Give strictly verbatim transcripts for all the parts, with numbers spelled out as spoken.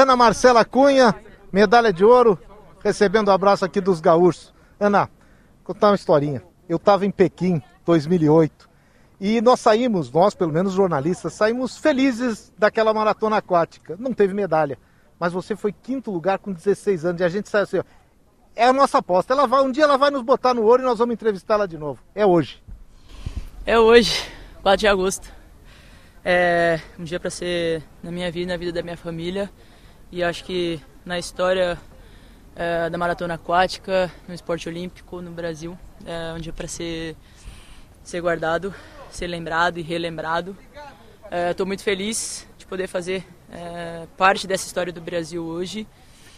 Ana Marcela Cunha, medalha de ouro, recebendo o abraço aqui dos gaúchos. Ana, vou contar uma historinha. Eu estava em Pequim, dois mil e oito, e nós saímos, nós pelo menos jornalistas, saímos felizes daquela maratona aquática. Não teve medalha, mas você foi quinto lugar com dezesseis anos, e a gente saiu assim, ó, é a nossa aposta. Ela vai, um dia ela vai nos botar no ouro e nós vamos entrevistá-la de novo. É hoje. É hoje, quatro de agosto. É um dia para ser na minha vida, na vida da minha família. E acho que na história é, da maratona aquática, no esporte olímpico no Brasil, é um dia para ser, ser guardado, ser lembrado e relembrado. Estou é, muito feliz de poder fazer é, parte dessa história do Brasil hoje.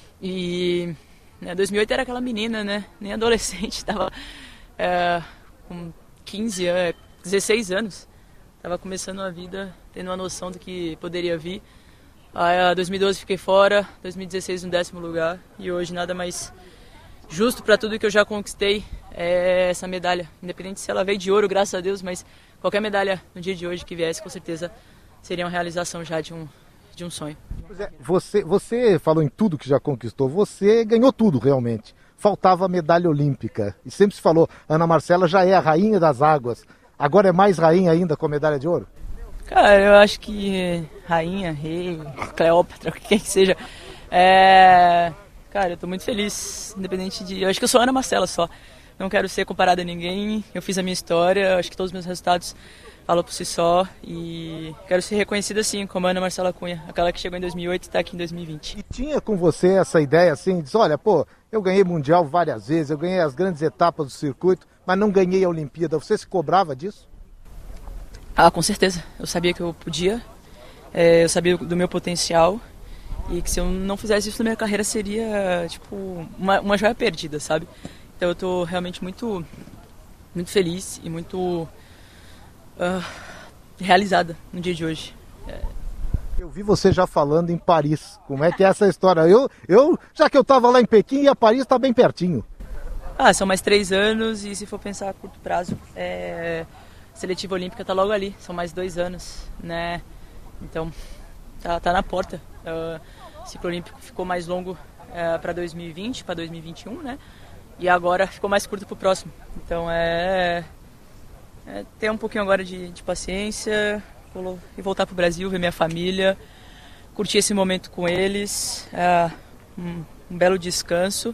E né, dois mil e oito era aquela menina, né? Nem adolescente, estava é, com quinze anos, dezesseis anos. Estava começando a vida, tendo uma noção do que poderia vir. Aí, dois mil e doze fiquei fora, dois mil e dezesseis no décimo lugar. E hoje nada mais justo para tudo que eu já conquistei é essa medalha. Independente se ela veio de ouro, graças a Deus, mas qualquer medalha no dia de hoje que viesse, com certeza seria uma realização já de um, de um sonho. Pois é, você, você falou em tudo que já conquistou, você ganhou tudo realmente. Faltava a medalha olímpica. E sempre se falou, Ana Marcela já é a rainha das águas. Agora é mais rainha ainda com a medalha de ouro? Cara, eu acho que rainha, rei, Cleópatra, o que quer que seja. É... Cara, eu tô muito feliz, independente de... Eu acho que eu sou Ana Marcela só. Não quero ser comparada a ninguém. Eu fiz a minha história, acho que todos os meus resultados falam por si só. E quero ser reconhecida assim, como Ana Marcela Cunha, aquela que chegou em dois mil e oito e está aqui em dois mil e vinte. E tinha com você essa ideia assim, diz, olha, pô, eu ganhei Mundial várias vezes, eu ganhei as grandes etapas do circuito, mas não ganhei a Olimpíada. Você se cobrava disso? Ah, com certeza. Eu sabia que eu podia, é, eu sabia do meu potencial e que se eu não fizesse isso na minha carreira seria, tipo, uma, uma joia perdida, sabe? Então eu tô realmente muito, muito feliz e muito uh, realizada no dia de hoje. É... Eu vi você já falando em Paris. Como é que é essa história? Eu, eu já que eu estava lá em Pequim, e a Paris está bem pertinho. Ah, são mais três anos e se for pensar a curto prazo, é... a seletiva olímpica está logo ali, são mais dois anos, né? Então, tá, tá na porta. Uh, o ciclo olímpico ficou mais longo uh, para dois mil e vinte, para dois mil e vinte e um, né? E agora ficou mais curto para o próximo. Então, é, é ter um pouquinho agora de, de paciência e voltar para o Brasil, ver minha família, curtir esse momento com eles, uh, um, um belo descanso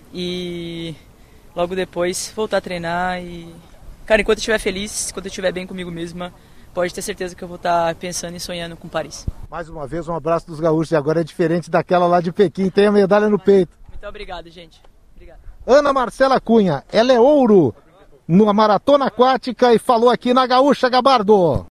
e logo depois voltar a treinar e... Cara, enquanto eu estiver feliz, enquanto eu estiver bem comigo mesma, pode ter certeza que eu vou estar pensando e sonhando com Paris. Mais uma vez, um abraço dos gaúchos. E agora é diferente daquela lá de Pequim. Tem a medalha no peito. Muito obrigado, gente. Obrigado. Ana Marcela Cunha, ela é ouro numa maratona aquática e falou aqui na Gaúcha, Gabardo.